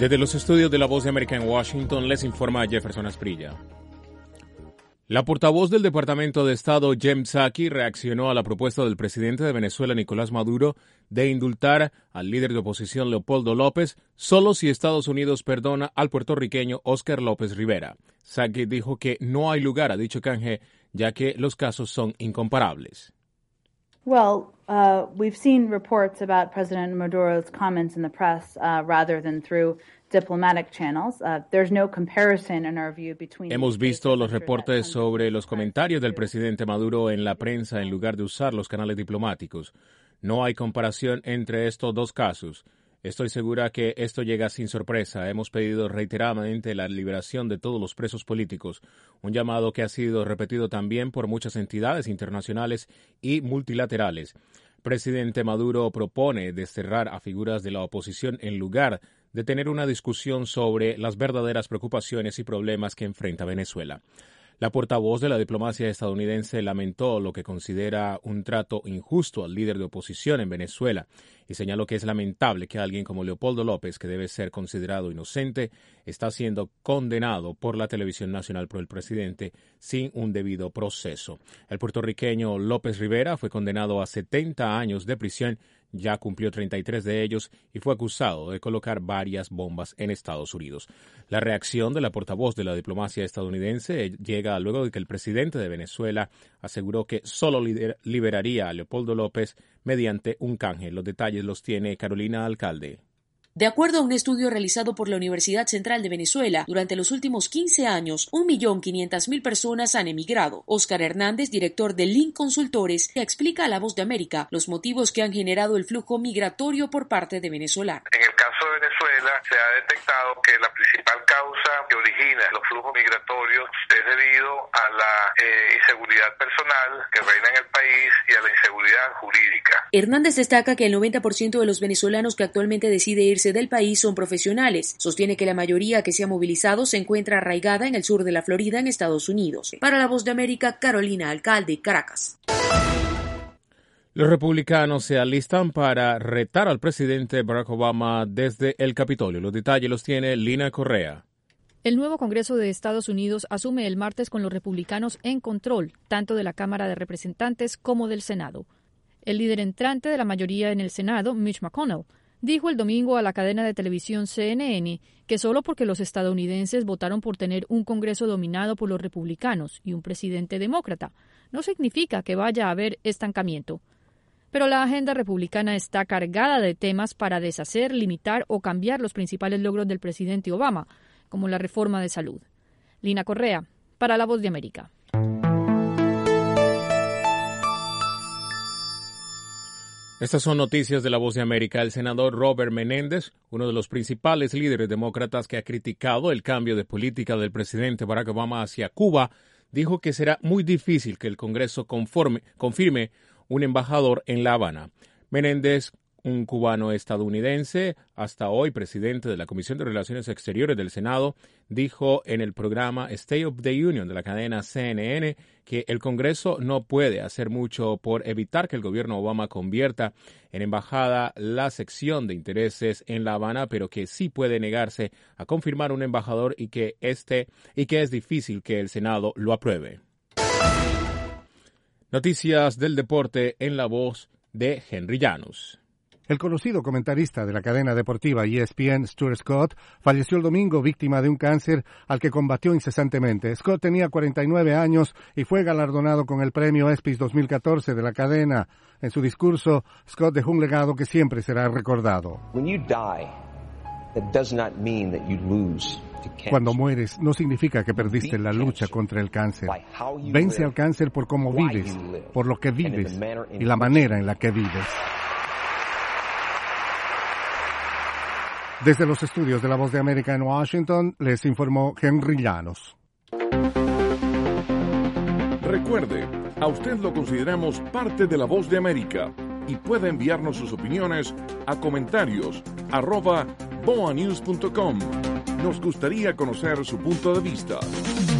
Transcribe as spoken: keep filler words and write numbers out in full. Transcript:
Desde los estudios de La Voz de América en Washington les informa Jefferson Asprilla. La portavoz del Departamento de Estado, Jen Psaki, reaccionó a la propuesta del presidente de Venezuela, Nicolás Maduro, de indultar al líder de oposición, Leopoldo López, solo si Estados Unidos perdona al puertorriqueño Óscar López Rivera. Psaki dijo que no hay lugar a dicho canje, ya que los casos son incomparables. Well, uh, we've seen reports about President Maduro's comments in the press uh, rather than through diplomatic channels. Uh, there's no comparison in our view between. Hemos visto los reportes sobre los comentarios del presidente Maduro en la prensa en lugar de usar los canales diplomáticos. No hay comparación entre estos dos casos. Estoy segura que esto llega sin sorpresa. Hemos pedido reiteradamente la liberación de todos los presos políticos, un llamado que ha sido repetido también por muchas entidades internacionales y multilaterales. Presidente Maduro propone desterrar a figuras de la oposición en lugar de tener una discusión sobre las verdaderas preocupaciones y problemas que enfrenta Venezuela. La portavoz de la diplomacia estadounidense lamentó lo que considera un trato injusto al líder de oposición en Venezuela y señaló que es lamentable que alguien como Leopoldo López, que debe ser considerado inocente, está siendo condenado por la televisión nacional por el presidente sin un debido proceso. El puertorriqueño López Rivera fue condenado a setenta años de prisión, ya cumplió treinta y tres de ellos y fue acusado de colocar varias bombas en Estados Unidos. La reacción de la portavoz de la diplomacia estadounidense llega luego de que el presidente de Venezuela aseguró que solo liberaría a Leopoldo López mediante un canje. Los detalles los tiene Carolina Alcalde. De acuerdo a un estudio realizado por la Universidad Central de Venezuela, durante los últimos quince años, un millón quinientas mil personas han emigrado. Óscar Hernández, director de Link Consultores, explica a La Voz de América los motivos que han generado el flujo migratorio por parte de venezolanos. En el caso de Venezuela, se ha detectado que la principal causa que origina los flujos migratorios es debido a la eh, inseguridad personal que reina en el país y a la inseguridad jurídica. Hernández destaca que el noventa por ciento de los venezolanos que actualmente decide irse del país son profesionales. Sostiene que la mayoría que se ha movilizado se encuentra arraigada en el sur de la Florida, en Estados Unidos. Para La Voz de América, Carolina Alcalde, Caracas. Los republicanos se alistan para retar al presidente Barack Obama desde el Capitolio. Los detalles los tiene Lina Correa. El nuevo Congreso de Estados Unidos asume el martes con los republicanos en control, tanto de la Cámara de Representantes como del Senado. El líder entrante de la mayoría en el Senado, Mitch McConnell, dijo el domingo a la cadena de televisión C N N que solo porque los estadounidenses votaron por tener un Congreso dominado por los republicanos y un presidente demócrata, no significa que vaya a haber estancamiento. Pero la agenda republicana está cargada de temas para deshacer, limitar o cambiar los principales logros del presidente Obama, como la reforma de salud. Lina Correa, para La Voz de América. Estas son noticias de La Voz de América. El senador Robert Menéndez, uno de los principales líderes demócratas que ha criticado el cambio de política del presidente Barack Obama hacia Cuba, dijo que será muy difícil que el Congreso conforme, confirme un embajador en La Habana. Menéndez, un cubano estadounidense, hasta hoy presidente de la Comisión de Relaciones Exteriores del Senado, dijo en el programa State of the Union de la cadena C N N que el Congreso no puede hacer mucho por evitar que el gobierno Obama convierta en embajada la sección de intereses en La Habana, pero que sí puede negarse a confirmar un embajador y que este y que es difícil que el Senado lo apruebe. Noticias del deporte en la voz de Henry Llanos. El conocido comentarista de la cadena deportiva E S P N, Stuart Scott, falleció el domingo víctima de un cáncer al que combatió incesantemente. Scott tenía cuarenta y nueve años y fue galardonado con el premio ESPYs dos mil catorce de la cadena. En su discurso, Scott dejó un legado que siempre será recordado. Cuando mueres, no significa que perdiste la lucha contra el cáncer. Vence al cáncer por cómo vives, por lo que vives y la manera en la que vives. Desde los estudios de La Voz de América en Washington, les informó Henry Llanos. Recuerde, a usted lo consideramos parte de La Voz de América y puede enviarnos sus opiniones a comentarios arroba boanews punto com. Nos gustaría conocer su punto de vista.